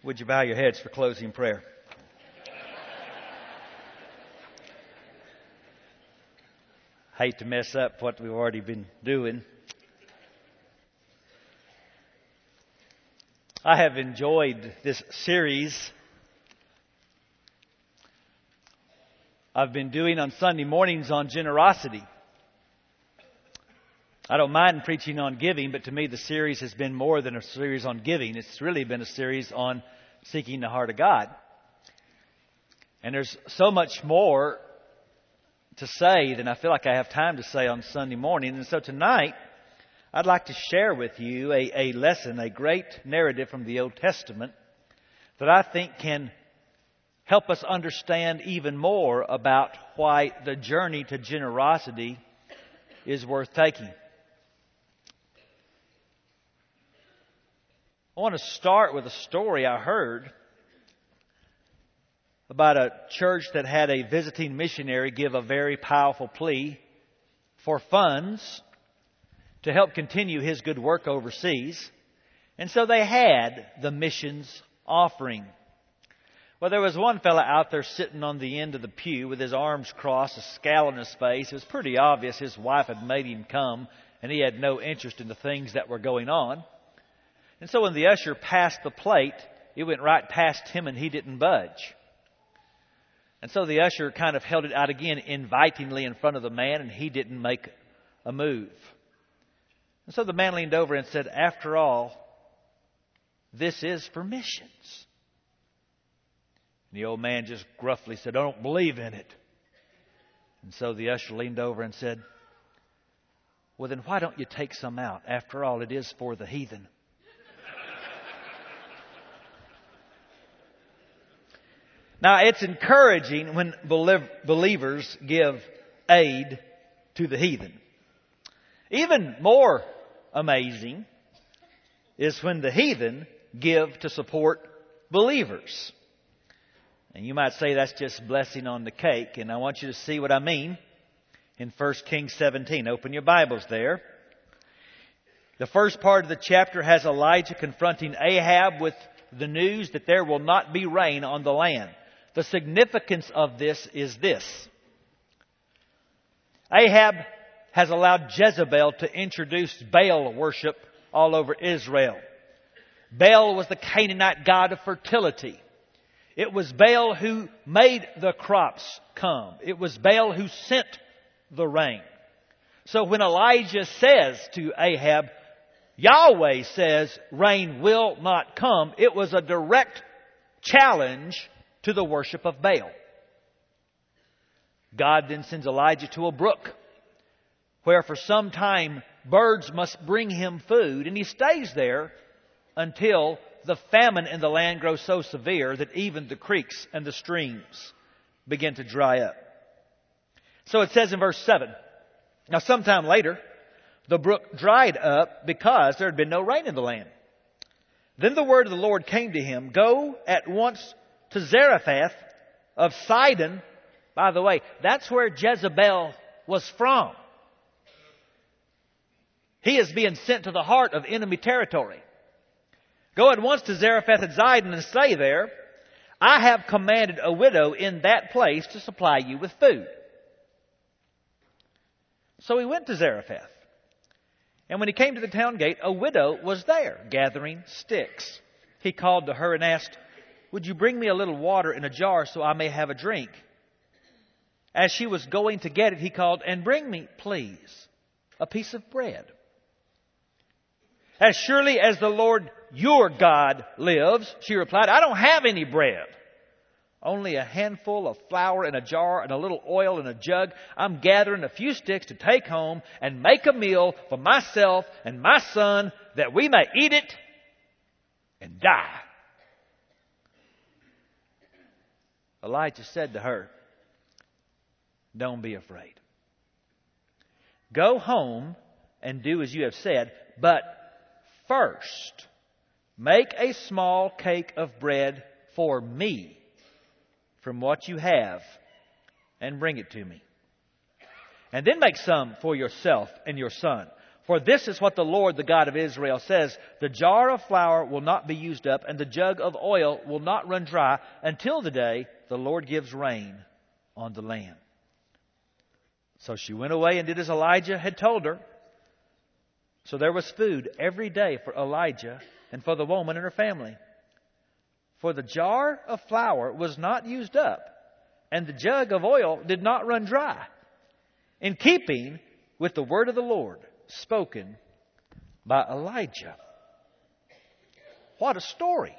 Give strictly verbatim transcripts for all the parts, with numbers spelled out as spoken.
Would you bow your heads for closing prayer? Hate to mess up what we've already been doing. I have enjoyed this series I've been doing on Sunday mornings on generosity. I don't mind preaching on giving, but to me the series has been more than a series on giving. It's really been a series on seeking the heart of God. And there's so much more to say than I feel like I have time to say on Sunday morning. And so tonight, I'd like to share with you a, a lesson, a great narrative from the Old Testament that I think can help us understand even more about why the journey to generosity is worth taking. I want to start with a story I heard about a church that had a visiting missionary give a very powerful plea for funds to help continue his good work overseas. And so they had the missions offering. Well, there was one fella out there sitting on the end of the pew with his arms crossed, a scowl on his face. It was pretty obvious his wife had made him come, and he had no interest in the things that were going on. And so when the usher passed the plate, it went right past him and he didn't budge. And so the usher kind of held it out again invitingly in front of the man, and he didn't make a move. And so the man leaned over and said, "After all, this is for missions." And the old man just gruffly said, "I don't believe in it." And so the usher leaned over and said, "Well, then why don't you take some out? After all, it is for the heathen." Now, it's encouraging when believers give aid to the heathen. Even more amazing is when the heathen give to support believers. And you might say that's just blessing on the cake, and I want you to see what I mean in First Kings seventeen. Open your Bibles there. The first part of the chapter has Elijah confronting Ahab with the news that there will not be rain on the land. The significance of this is this. Ahab has allowed Jezebel to introduce Baal worship all over Israel. Baal was the Canaanite god of fertility. It was Baal who made the crops come. It was Baal who sent the rain. So when Elijah says to Ahab, Yahweh says rain will not come, it was a direct challenge to the worship of Baal. God then sends Elijah to a brook where for some time birds must bring him food, and he stays there until the famine in the land grows so severe that even the creeks and the streams begin to dry up. So it says in verse seven, now sometime later, the brook dried up because there had been no rain in the land. Then the word of the Lord came to him, "Go at once to Zarephath of Sidon." By the way, that's where Jezebel was from. He is being sent to the heart of enemy territory. "Go at once to Zarephath of Sidon and stay there. I have commanded a widow in that place to supply you with food." So he went to Zarephath. And when he came to the town gate, a widow was there gathering sticks. He called to her and asked, "Would you bring me a little water in a jar so I may have a drink?" As she was going to get it, he called, "And bring me, please, a piece of bread." "As surely as the Lord your God lives," she replied, "I don't have any bread. Only a handful of flour in a jar and a little oil in a jug. I'm gathering a few sticks to take home and make a meal for myself and my son that we may eat it and die." Elijah said to her, "Don't be afraid. Go home and do as you have said, but first make a small cake of bread for me from what you have and bring it to me. And then make some for yourself and your son. For this is what the Lord, the God of Israel, says, the jar of flour will not be used up, and the jug of oil will not run dry until the day the Lord gives rain on the land. So she went away and did as Elijah had told her. So there was food every day for Elijah and for the woman and her family. For the jar of flour was not used up, and the jug of oil did not run dry, in keeping with the word of the Lord spoken by Elijah. What a story.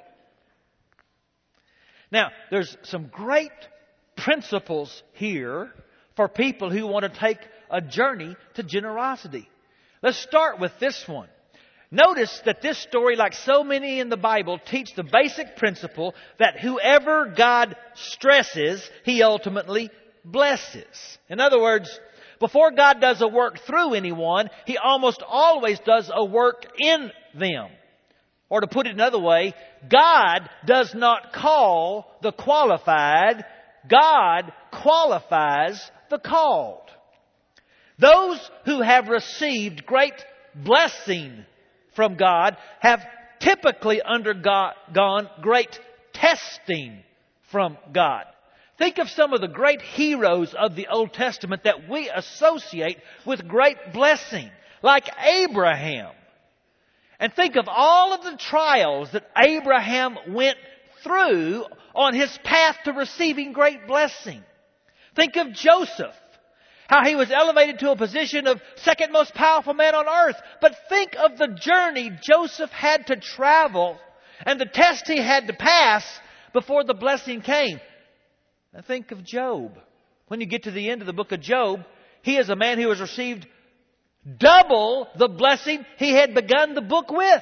Now, there's some great principles here for people who want to take a journey to generosity. Let's start with this one. Notice that this story, like so many in the Bible, teach the basic principle that whoever God stresses, He ultimately blesses. In other words, before God does a work through anyone, He almost always does a work in them. Or to put it another way, God does not call the qualified. God qualifies the called. Those who have received great blessing from God have typically undergone great testing from God. Think of some of the great heroes of the Old Testament that we associate with great blessing, like Abraham. And think of all of the trials that Abraham went through on his path to receiving great blessing. Think of Joseph, how he was elevated to a position of second most powerful man on earth. But think of the journey Joseph had to travel and the test he had to pass before the blessing came. And think of Job. When you get to the end of the book of Job, he is a man who has received double the blessing he had begun the book with.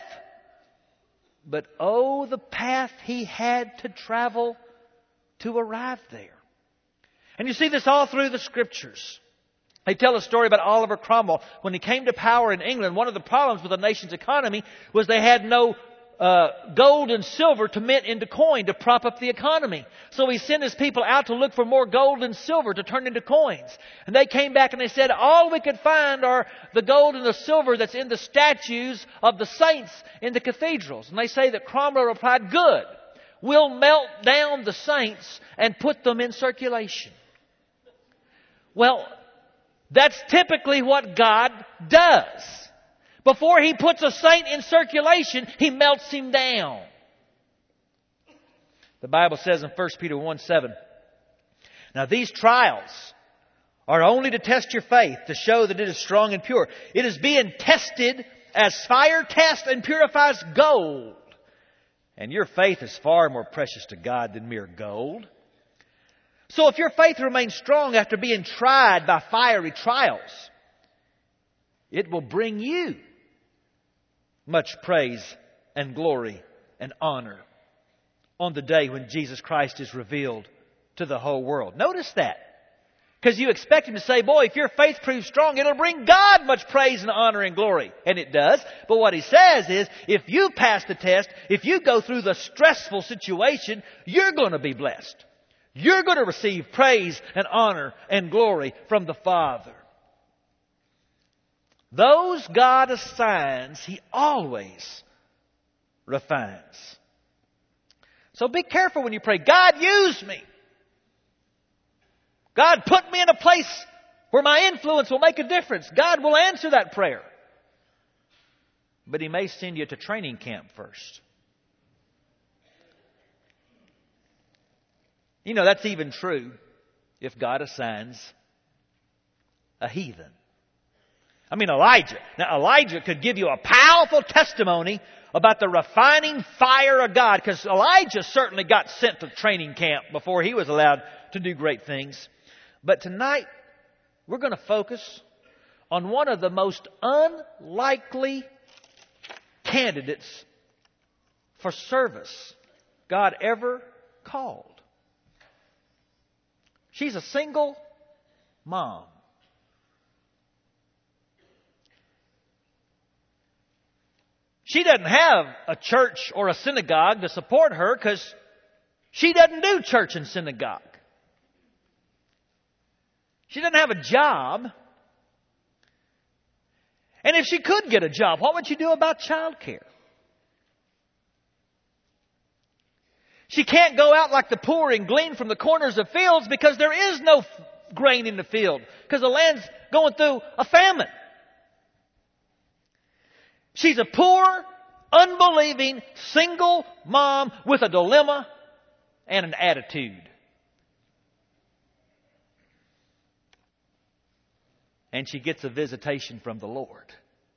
But oh, the path he had to travel to arrive there. And you see this all through the Scriptures. They tell a story about Oliver Cromwell. When he came to power in England, one of the problems with the nation's economy was they had no uh, gold and silver to mint into coin to prop up the economy. So he sent his people out to look for more gold and silver to turn into coins. And they came back and they said, all we could find are the gold and the silver that's in the statues of the saints in the cathedrals. And they say that Cromwell replied, good, we'll melt down the saints and put them in circulation. Well, that's typically what God does. Before He puts a saint in circulation, He melts him down. The Bible says in First Peter one seven, now these trials are only to test your faith, to show that it is strong and pure. It is being tested as fire tests and purifies gold. And your faith is far more precious to God than mere gold. So if your faith remains strong after being tried by fiery trials, it will bring you much praise and glory and honor on the day when Jesus Christ is revealed to the whole world. Notice that. Because you expect Him to say, boy, if your faith proves strong, it'll bring God much praise and honor and glory. And it does. But what He says is, if you pass the test, if you go through the stressful situation, you're going to be blessed. You're going to receive praise and honor and glory from the Father. Those God assigns, He always refines. So be careful when you pray, God, use me. God, put me in a place where my influence will make a difference. God will answer that prayer. But He may send you to training camp first. You know, that's even true if God assigns a heathen. I mean, Elijah. Now, Elijah could give you a powerful testimony about the refining fire of God, because Elijah certainly got sent to training camp before he was allowed to do great things. But tonight, we're going to focus on one of the most unlikely candidates for service God ever called. She's a single mom. She doesn't have a church or a synagogue to support her because she doesn't do church and synagogue. She doesn't have a job. And if she could get a job, what would she do about child care? She can't go out like the poor and glean from the corners of fields because there is no f- grain in the field because the land's going through a famine. She's a poor, unbelieving, single mom with a dilemma and an attitude. And she gets a visitation from the Lord.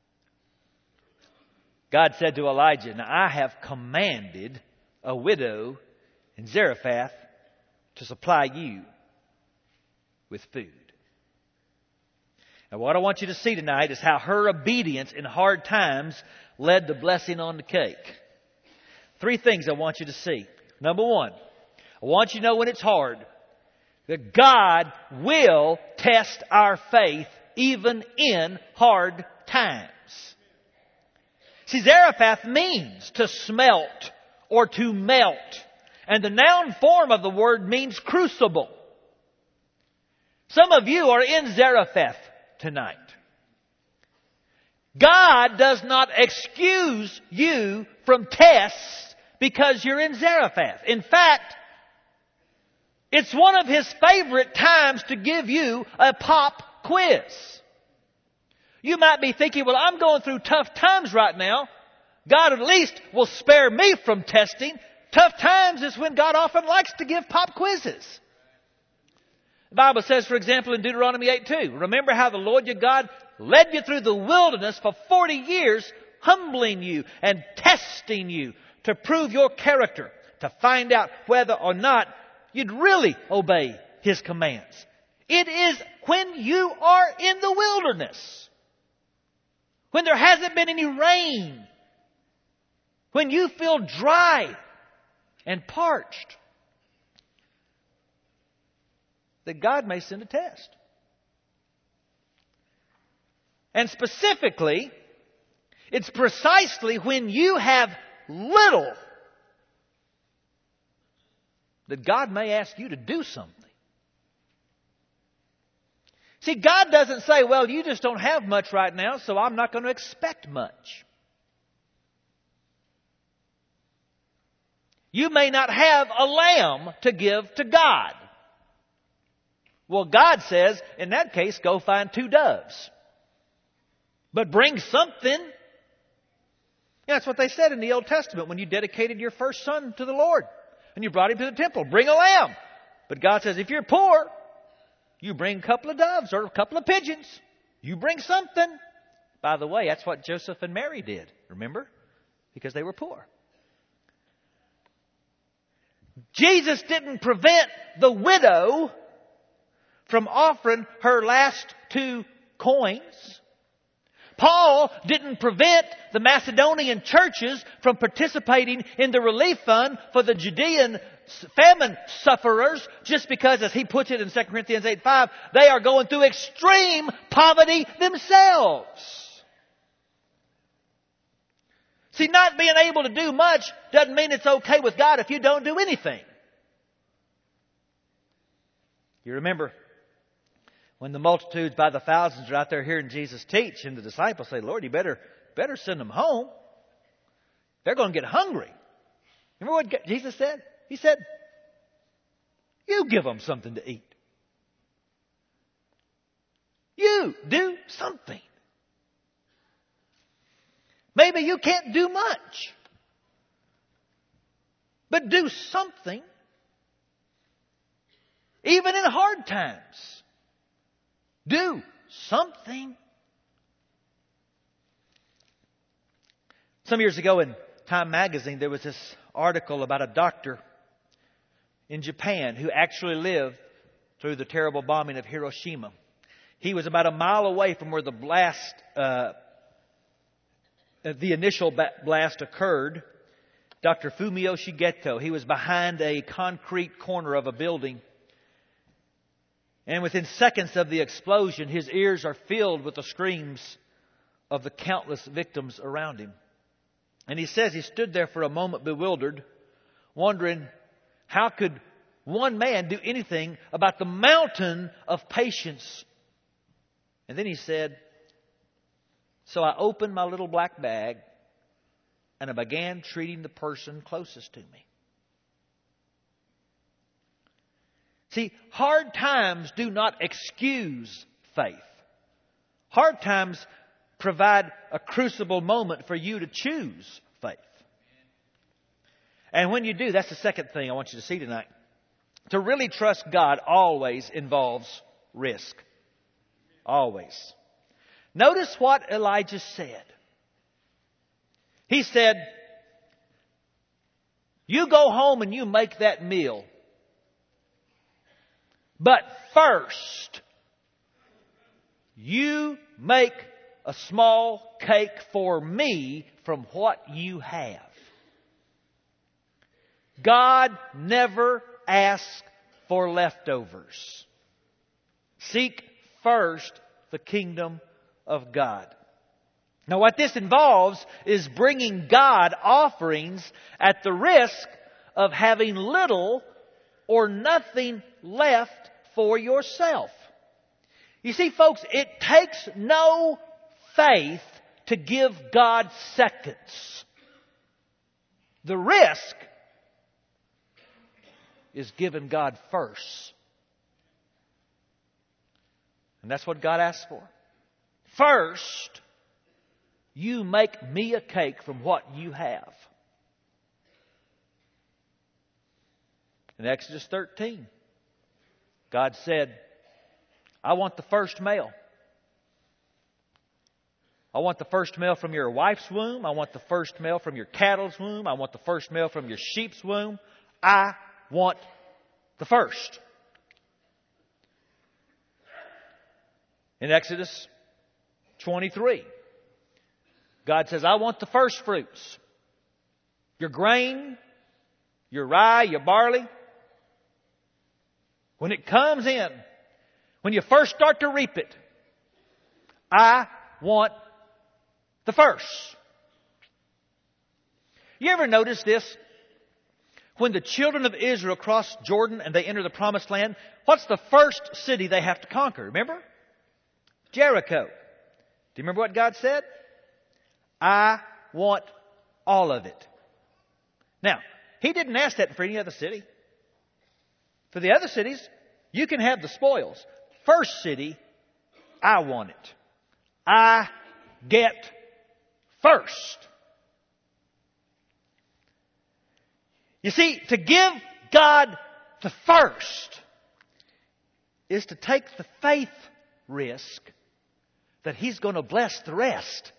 God said to Elijah, now I have commanded a widow in Zarephath to supply you with food. Now what I want you to see tonight is how her obedience in hard times led to blessing on the cake. Three things I want you to see. Number one, I want you to know when it's hard that God will test our faith even in hard times. See, Zarephath means to smelt or to melt. And the noun form of the word means crucible. Some of you are in Zarephath tonight. God does not excuse you from tests because you're in Zarephath. In fact, it's one of His favorite times to give you a pop quiz. You might be thinking, well, I'm going through tough times right now. God at least will spare me from testing. Tough times is when God often likes to give pop quizzes. The Bible says, for example, in Deuteronomy eight two, remember how the Lord your God led you through the wilderness for forty years, humbling you and testing you to prove your character, to find out whether or not you'd really obey His commands. It is when you are in the wilderness, when there hasn't been any rain, when you feel dry and parched, that God may send a test. And specifically, it's precisely when you have little that God may ask you to do something. See, God doesn't say, well, you just don't have much right now, so I'm not going to expect much. You may not have a lamb to give to God. Well, God says, in that case, go find two doves. But bring something. Yeah, that's what they said in the Old Testament when you dedicated your first son to the Lord and you brought him to the temple. Bring a lamb. But God says, if you're poor, you bring a couple of doves or a couple of pigeons. You bring something. By the way, that's what Joseph and Mary did. Remember? Because they were poor. Jesus didn't prevent the widow from offering her last two coins. Paul didn't prevent the Macedonian churches from participating in the relief fund for the Judean famine sufferers just because, as he puts it in Second Corinthians eight five, they are going through extreme poverty themselves. See, not being able to do much doesn't mean it's okay with God if you don't do anything. You remember when the multitudes by the thousands are out there hearing Jesus teach, and the disciples say, Lord, you better, better send them home. They're going to get hungry. Remember what Jesus said? He said, you give them something to eat. You do something. Maybe you can't do much, but do something. Even in hard times. Do something. Some years ago in Time magazine, there was this article about a doctor in Japan who actually lived through the terrible bombing of Hiroshima. He was about a mile away from where the blast, uh, the initial blast occurred. Doctor Fumio Shigeto, he was behind a concrete corner of a building. And within seconds of the explosion, his ears are filled with the screams of the countless victims around him. And he says he stood there for a moment bewildered, wondering how could one man do anything about the mountain of patience. And then he said, So I opened my little black bag and I began treating the person closest to me. See, hard times do not excuse faith. Hard times provide a crucible moment for you to choose faith. And when you do, that's the second thing I want you to see tonight. To really trust God always involves risk. Always. Notice what Elijah said. He said, you go home and you make that meal. But first, you make a small cake for me from what you have. God never asks for leftovers. Seek first the kingdom of God. Now what this involves is bringing God offerings at the risk of having little or nothing left for yourself. You see, folks, it takes no faith to give God seconds. The risk is giving God first. And that's what God asks for. First, you make me a cake from what you have. In Exodus thirteen, God said, I want the first male. I want the first male from your wife's womb. I want the first male from your cattle's womb. I want the first male from your sheep's womb. I want the first. In Exodus twenty-three, God says, I want the first fruits. Your grain, your rye, your barley. When it comes in, when you first start to reap it, I want the first. You ever notice this? When the children of Israel cross Jordan and they enter the promised land, what's the first city they have to conquer? Remember? Jericho. Do you remember what God said? I want all of it. Now, He didn't ask that for any other city. For the other cities, you can have the spoils. First city, I want it. I get first. You see, to give God the first is to take the faith risk that He's going to bless the rest.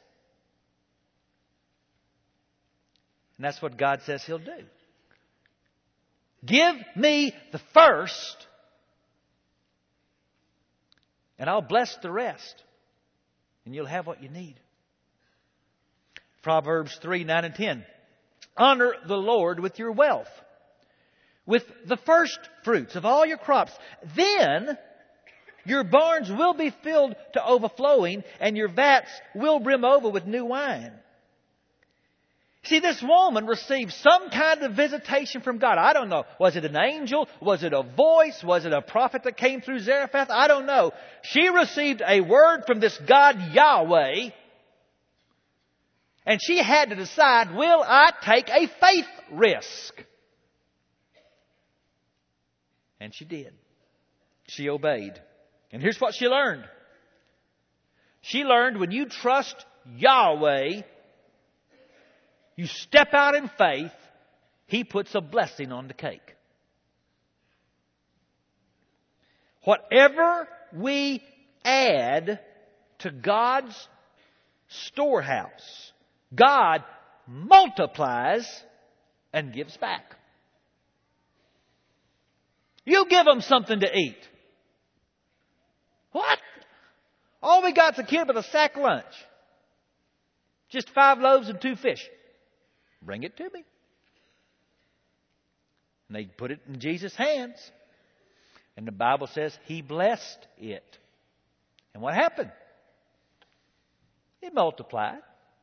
And that's what God says He'll do. Give me the first, and I'll bless the rest. And you'll have what you need. Proverbs three, nine and ten. Honor the Lord with your wealth, with the first fruits of all your crops. Then your barns will be filled to overflowing, and your vats will brim over with new wine. See, this woman received some kind of visitation from God. I don't know. Was it an angel? Was it a voice? Was it a prophet that came through Zarephath? I don't know. She received a word from this God Yahweh. And she had to decide, will I take a faith risk? And she did. She obeyed. And here's what she learned. She learned when you trust Yahweh, you step out in faith, He puts a blessing on the cake. Whatever we add to God's storehouse, God multiplies and gives back. You give them something to eat. What? All we got's a kid with a sack lunch. Just five loaves and two fish. Bring it to me. And they put it in Jesus' hands. And the Bible says He blessed it. And what happened? It multiplied.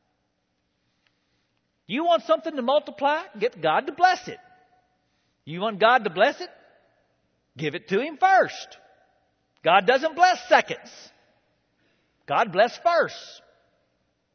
You want something to multiply? Get God to bless it. You want God to bless it? Give it to Him first. God doesn't bless seconds. God bless first.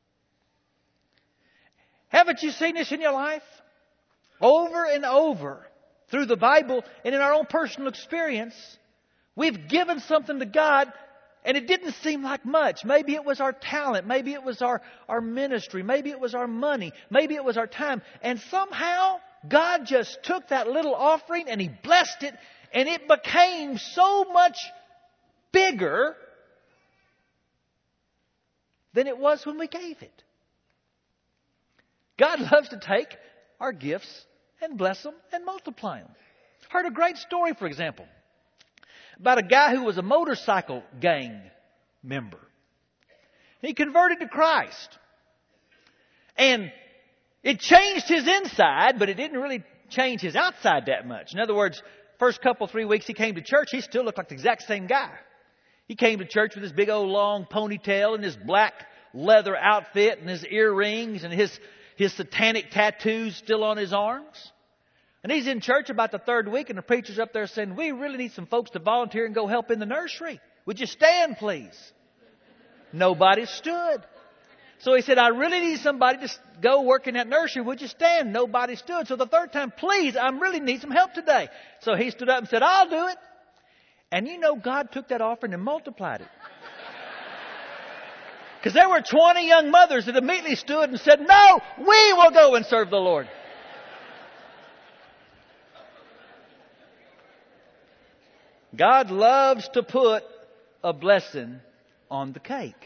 Haven't you seen this in your life? Over and over through the Bible and in our own personal experience, we've given something to God and it didn't seem like much. Maybe it was our talent. Maybe it was our, our ministry. Maybe it was our money. Maybe it was our time. And somehow God just took that little offering and He blessed it, and it became so much bigger than it was when we gave it. God loves to take our gifts and bless them and multiply them. Heard a great story, for example, about a guy who was a motorcycle gang member. He converted to Christ. And it changed his inside, but it didn't really change his outside that much. In other words, first couple, three weeks he came to church, he still looked like the exact same guy. He came to church with his big old long ponytail and his black leather outfit and his earrings and his, his satanic tattoos still on his arms. And he's in church about the third week, and the preacher's up there saying, "We really need some folks to volunteer and go help in the nursery. Would you stand, please?" Nobody stood. So he said, "I really need somebody to go work in that nursery. Would you stand?" Nobody stood. So the third time, "Please, I really need some help today." So he stood up and said, "I'll do it." And you know, God took that offering and multiplied it. Because there were twenty young mothers that immediately stood and said, "No, we will go and serve the Lord." God loves to put a blessing on the cake.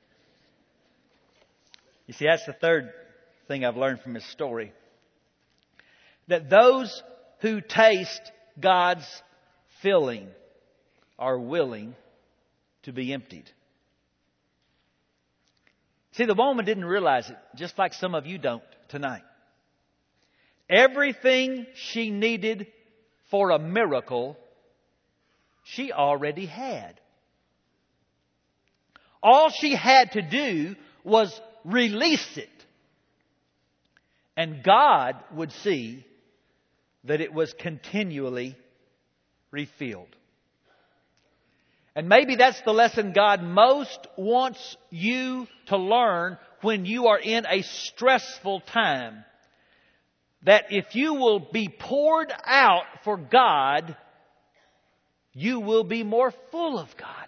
You see, that's the third thing I've learned from this story. That those who taste God's filling are willing to be emptied. See, the woman didn't realize it, just like some of you don't tonight. Everything she needed for a miracle, she already had. All she had to do was release it. And God would see that it was continually refilled. And maybe that's the lesson God most wants you to learn when you are in a stressful time. That if you will be poured out for God, you will be more full of God.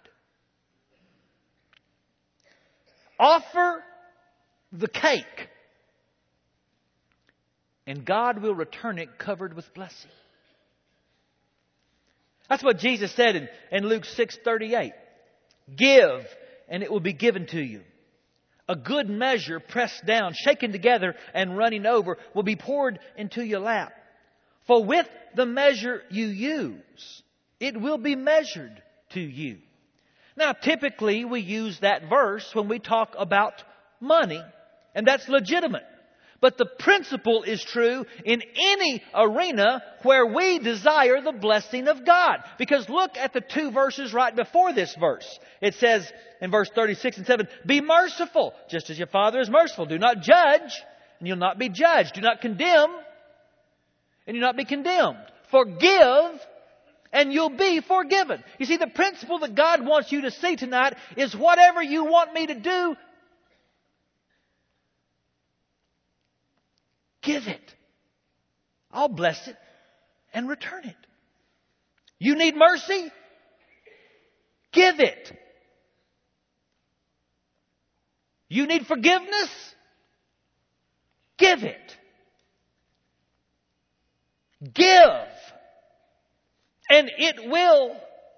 Offer the cake, and God will return it covered with blessing. That's what Jesus said in, in Luke six thirty-eight. Give, and it will be given to you. A good measure, pressed down, shaken together, and running over, will be poured into your lap. For with the measure you use, it will be measured to you. Now, typically we use that verse when we talk about money, and that's legitimate. But the principle is true in any arena where we desire the blessing of God. Because look at the two verses right before this verse. It says in verse thirty-six and seven, "Be merciful, just as your Father is merciful. Do not judge, and you'll not be judged. Do not condemn, and you'll not be condemned. Forgive, and you'll be forgiven." You see, the principle that God wants you to see tonight is whatever you want me to do, give it. I'll bless it and return it. You need mercy? Give it. You need forgiveness? Give it. Give. And it will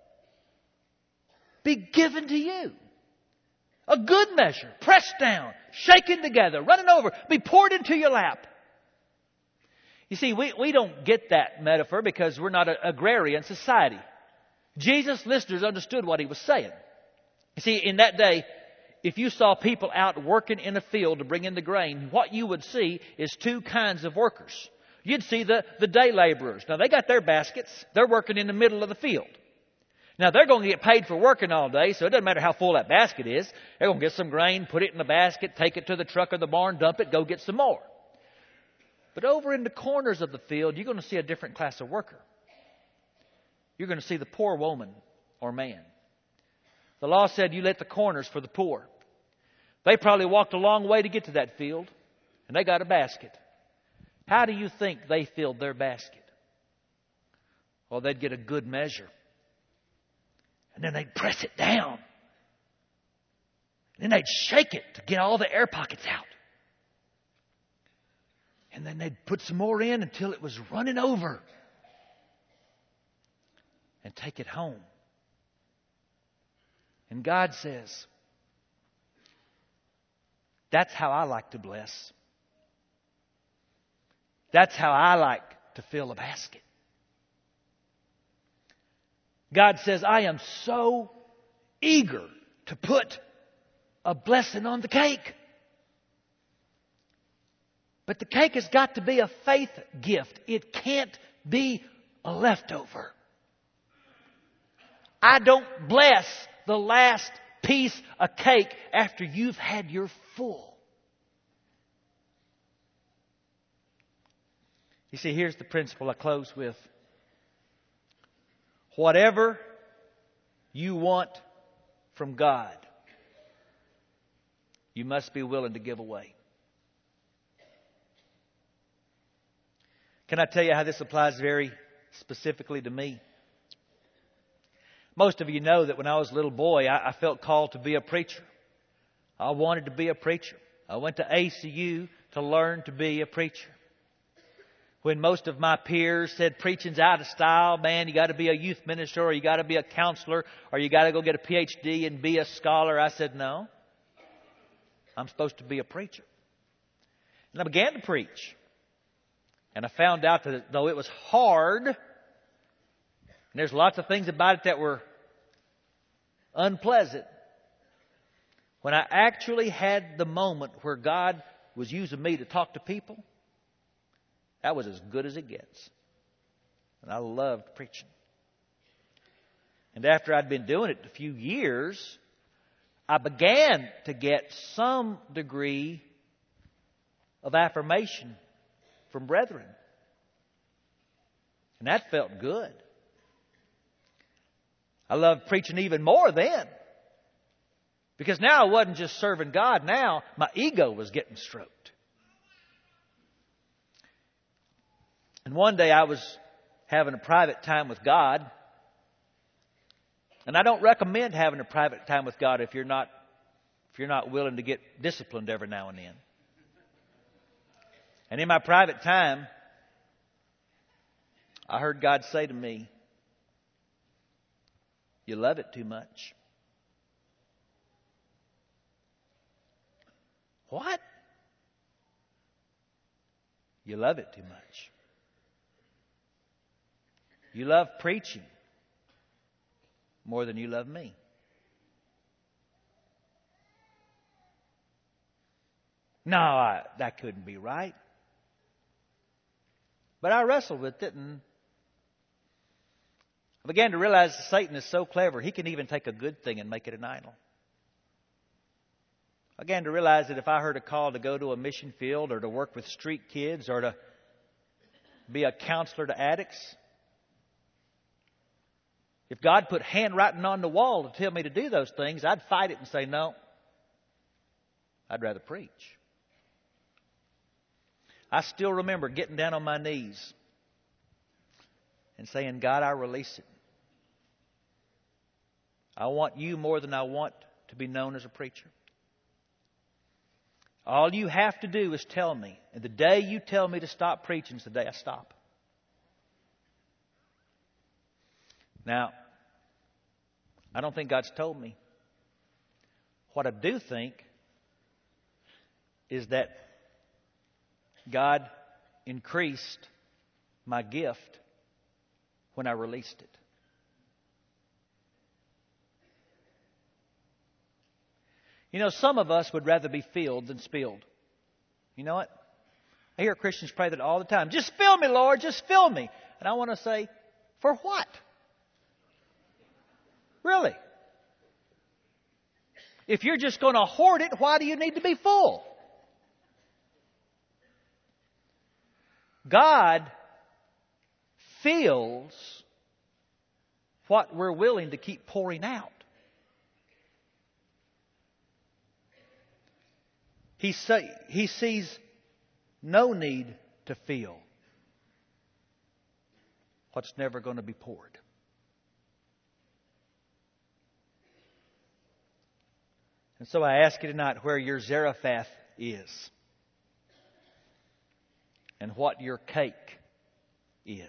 be given to you. A good measure, pressed down, shaken together, running over, be poured into your lap. You see, we, we don't get that metaphor because we're not an agrarian society. Jesus' listeners understood what He was saying. You see, in that day, if you saw people out working in a field to bring in the grain, what you would see is two kinds of workers. You'd see the, the day laborers. Now, they got their baskets. They're working in the middle of the field. Now, they're going to get paid for working all day, so it doesn't matter how full that basket is. They're going to get some grain, put it in the basket, take it to the truck or the barn, dump it, go get some more. But over in the corners of the field, you're going to see a different class of worker. You're going to see the poor woman or man. The law said you let the corners for the poor. They probably walked a long way to get to that field. And they got a basket. How do you think they filled their basket? Well, they'd get a good measure. And then they'd press it down. And then they'd shake it to get all the air pockets out. And then they'd put some more in until it was running over. And take it home. And God says, that's how I like to bless. That's how I like to fill a basket. God says, I am so eager to put a blessing on the cake. But the cake has got to be a faith gift. It can't be a leftover. I don't bless the last piece of cake after you've had your full. You see, here's the principle I close with. Whatever you want from God, you must be willing to give away. Can I tell you how this applies very specifically to me? Most of you know that when I was a little boy, I, I felt called to be a preacher. I wanted to be a preacher. I went to A C U to learn to be a preacher. When most of my peers said preaching's out of style, man, you got to be a youth minister or you got to be a counselor or you got to go get a P H D and be a scholar, I said, no. I'm supposed to be a preacher. And I began to preach. And I found out that though it was hard, and there's lots of things about it that were unpleasant, when I actually had the moment where God was using me to talk to people, that was as good as it gets. And I loved preaching. And after I'd been doing it a few years, I began to get some degree of affirmation from brethren. And that felt good. I loved preaching even more then. Because now I wasn't just serving God. Now my ego was getting stroked. And one day I was having a private time with God. And I don't recommend having a private time with God if you're not, if you're not willing to get disciplined every now and then. And in my private time, I heard God say to me, you love it too much. What? You love it too much. You love preaching more than you love me. No, I, that couldn't be right. But I wrestled with it and I began to realize that Satan is so clever, he can even take a good thing and make it an idol. I began to realize that if I heard a call to go to a mission field or to work with street kids or to be a counselor to addicts, if God put handwriting on the wall to tell me to do those things, I'd fight it and say, no, I'd rather preach. I still remember getting down on my knees and saying, God, I release it. I want you more than I want to be known as a preacher. All you have to do is tell me. And the day you tell me to stop preaching is the day I stop. Now, I don't think God's told me. What I do think is that God increased my gift when I released it. You know, some of us would rather be filled than spilled. You know what? I hear Christians pray that all the time. Just fill me, Lord, just fill me. And I want to say, for what? Really? If you're just going to hoard it, why do you need to be full? God fills what we're willing to keep pouring out. He, say, he sees no need to feel what's never going to be poured. And so I ask you tonight where your Zarephath is and what your cake is.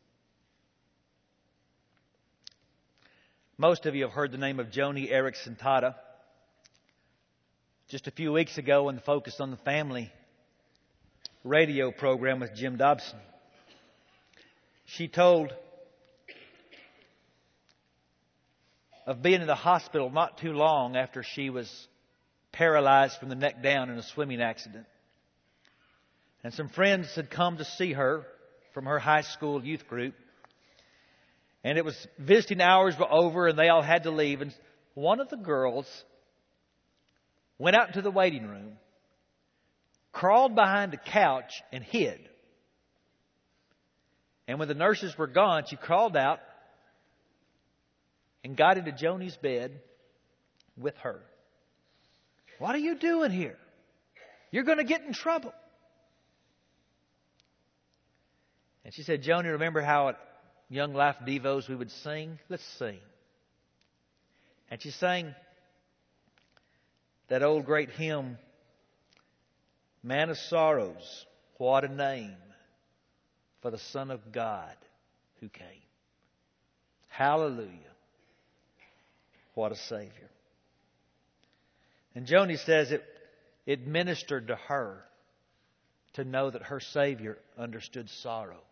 Most of you have heard the name of Joni Eareckson Tada. Just a few weeks ago in the Focus on the Family radio program with Jim Dobson, she told of being in the hospital not too long after she was paralyzed from the neck down in a swimming accident. And some friends had come to see her from her high school youth group. And it was visiting hours were over and they all had to leave. And one of the girls went out into the waiting room, crawled behind a couch and hid. And when the nurses were gone, she crawled out and got into Joni's bed with her. What are you doing here? You're going to get in trouble. And she said, Joni, remember how at Young Life Devos we would sing? Let's sing. And she sang that old great hymn, Man of Sorrows, what a name for the Son of God who came. Hallelujah. What a Savior. And Joni says it, it ministered to her to know that her Savior understood sorrow.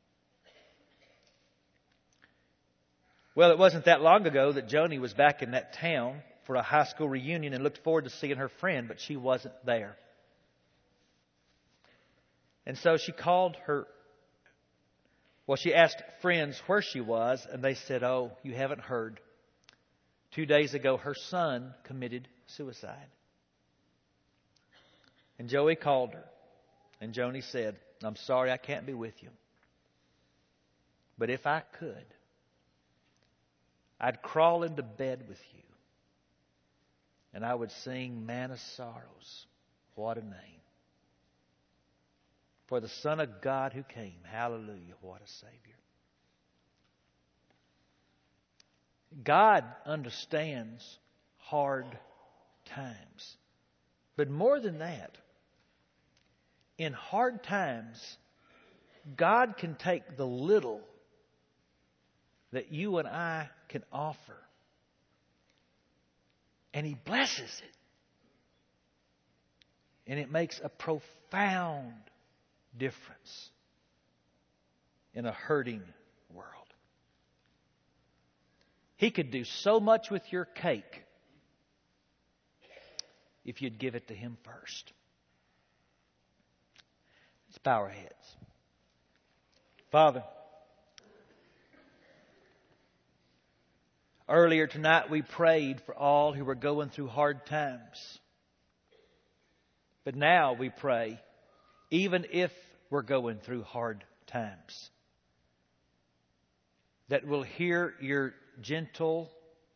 Well, it wasn't that long ago that Joni was back in that town for a high school reunion and looked forward to seeing her friend, but she wasn't there. And so she called her, well, she asked friends where she was, and they said, oh, you haven't heard. Two days ago, her son committed suicide. And Joey called her, and Joni said, I'm sorry I can't be with you. But if I could, I'd crawl into bed with you, and I would sing Man of Sorrows, what a name. For the Son of God who came, hallelujah, what a Savior. God understands hard times. But more than that, in hard times, God can take the little that you and I can offer, and He blesses it. And it makes a profound difference in a hurting world. He could do so much with your cake if you'd give it to Him first. Let's bow our heads. Father, earlier tonight we prayed for all who were going through hard times. But now we pray, even if we're going through hard times, that we'll hear your gentle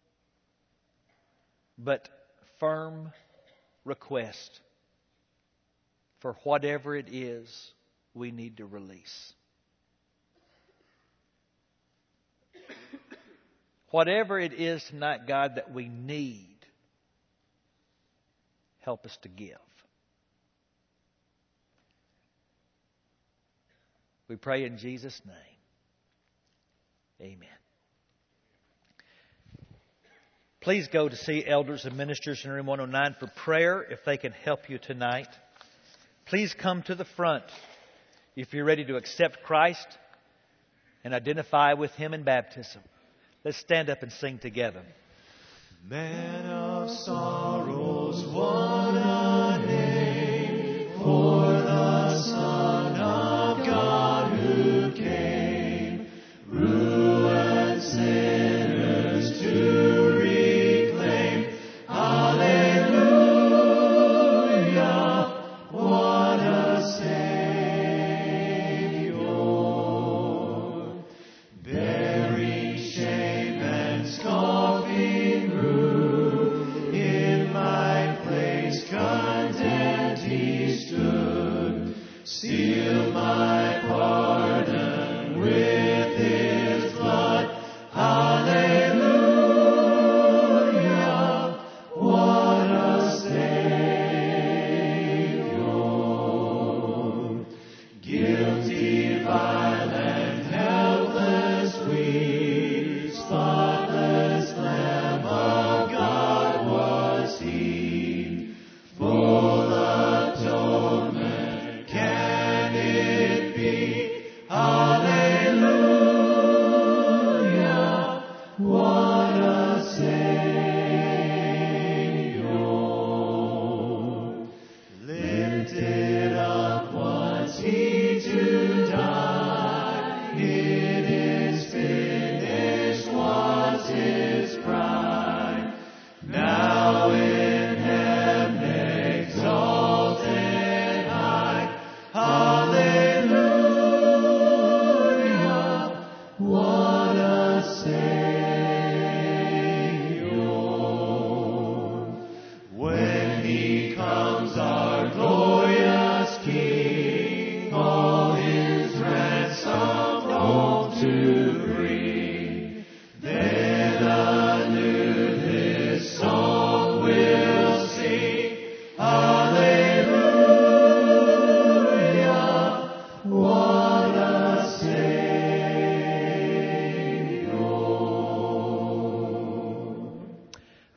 but firm request for whatever it is we need to release. Whatever it is tonight, God, that we need, help us to give. We pray in Jesus' name. Amen. Please go to see elders and ministers in room one oh nine for prayer if they can help you tonight. Please come to the front if you're ready to accept Christ and identify with Him in baptism. Let's stand up and sing together. Man of sorrows, what a name for the Son of God who came, ruined sinners to reclaim. Hallelujah, what a Savior. Bearing shame and scoffing rude, in my place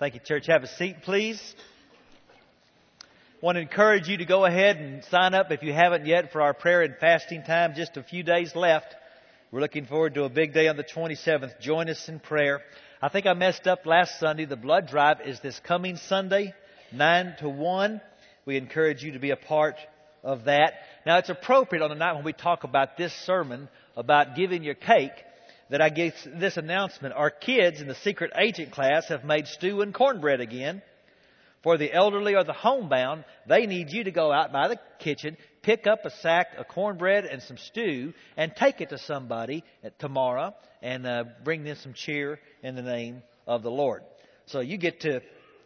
Thank you, church. Have a seat, please. I want to encourage you to go ahead and sign up if you haven't yet for our prayer and fasting time. Just a few days left. We're looking forward to a big day on the twenty-seventh. Join us in prayer. I think I messed up last Sunday. The blood drive is this coming Sunday, nine to one. We encourage you to be a part of that. Now, it's appropriate on the night when we talk about this sermon about giving your cake that I give this announcement. Our kids in the secret agent class have made stew and cornbread again. For the elderly or the homebound, they need you to go out by the kitchen, pick up a sack of cornbread and some stew, and take it to somebody tomorrow and uh, bring them some cheer in the name of the Lord. So you get to,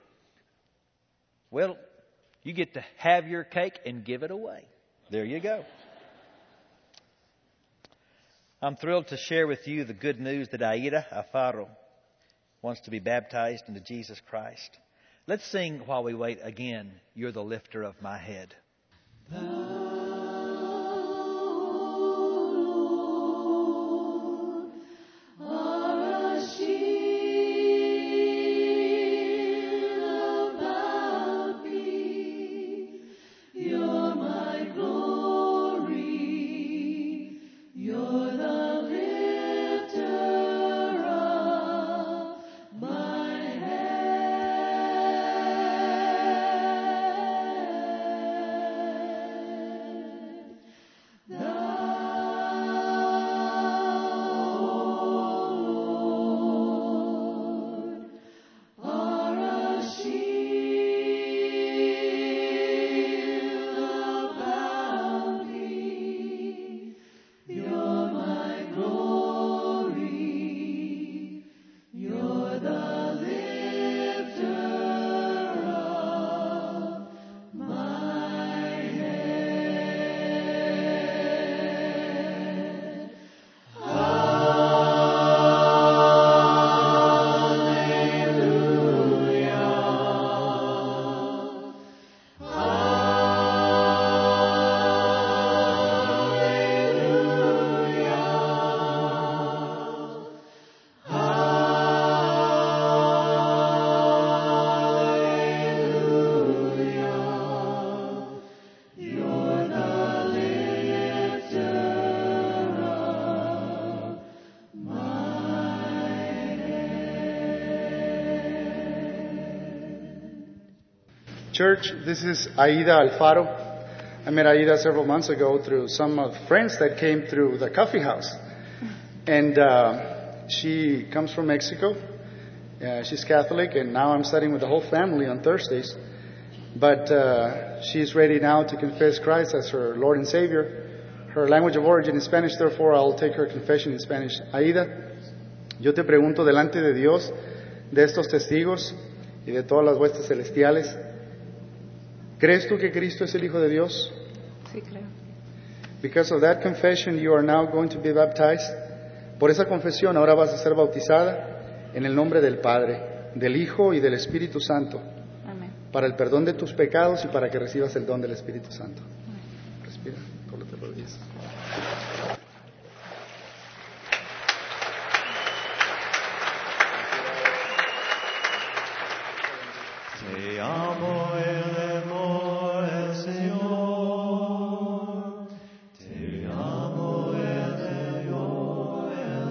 well, you get to have your cake and give it away. There you go. I'm thrilled to share with you the good news that Aida Alfaro wants to be baptized into Jesus Christ. Let's sing while we wait again, You're the Lifter of My Head. Church, this is Aida Alfaro. I met Aida several months ago through some of friends that came through the coffee house. And uh, she comes from Mexico. Uh, she's Catholic, and now I'm studying with the whole family on Thursdays. But uh, she's ready now to confess Christ as her Lord and Savior. Her language of origin is Spanish, therefore I'll take her confession in Spanish. Aida, yo te pregunto delante de Dios, de estos testigos y de todas las huestes celestiales, ¿crees tú que Cristo es el Hijo de Dios? Sí, creo. Because of that confession, you are now going to be baptized. Por esa confesión, ahora vas a ser bautizada en el nombre del Padre, del Hijo y del Espíritu Santo. Amén. Para el perdón de tus pecados y para que recibas el don del Espíritu Santo. Amén. Respira, córrete los días. Te amo, elemo el Señor. Te amo, elemo el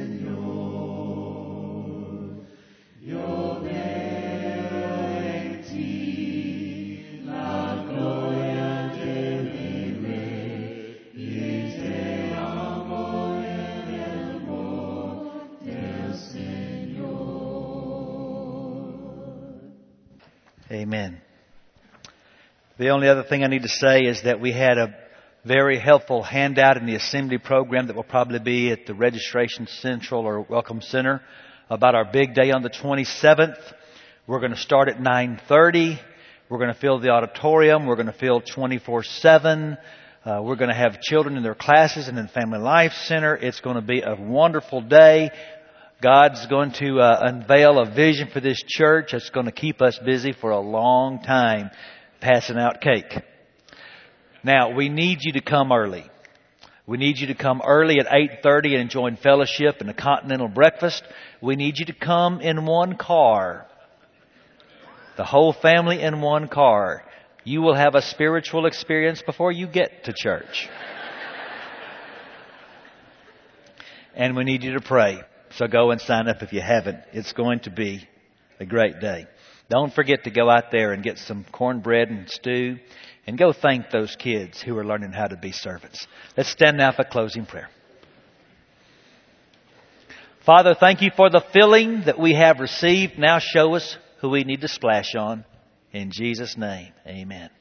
Señor. Yo veo en ti la gloria de mi Rey, y te amo, elemo el Señor. Amen. The only other thing I need to say is that we had a very helpful handout in the assembly program that will probably be at the Registration Central or Welcome Center about our big day on the twenty-seventh. We're going to start at nine thirty. We're going to fill the auditorium. We're going to fill twenty-four seven. Uh, we're going to have children in their classes and in Family Life Center. It's going to be a wonderful day. God's going to uh, unveil a vision for this church that's going to keep us busy for a long time passing out cake. Now, we need you to come early. We need you to come early at eight thirty and join fellowship and a continental breakfast. We need you to come in one car. The whole family in one car. You will have a spiritual experience before you get to church. And we need you to pray. So go and sign up if you haven't. It's going to be a great day. Don't forget to go out there and get some cornbread and stew. And go thank those kids who are learning how to be servants. Let's stand now for closing prayer. Father, thank you for the filling that we have received. Now show us who we need to splash on. In Jesus' name, amen.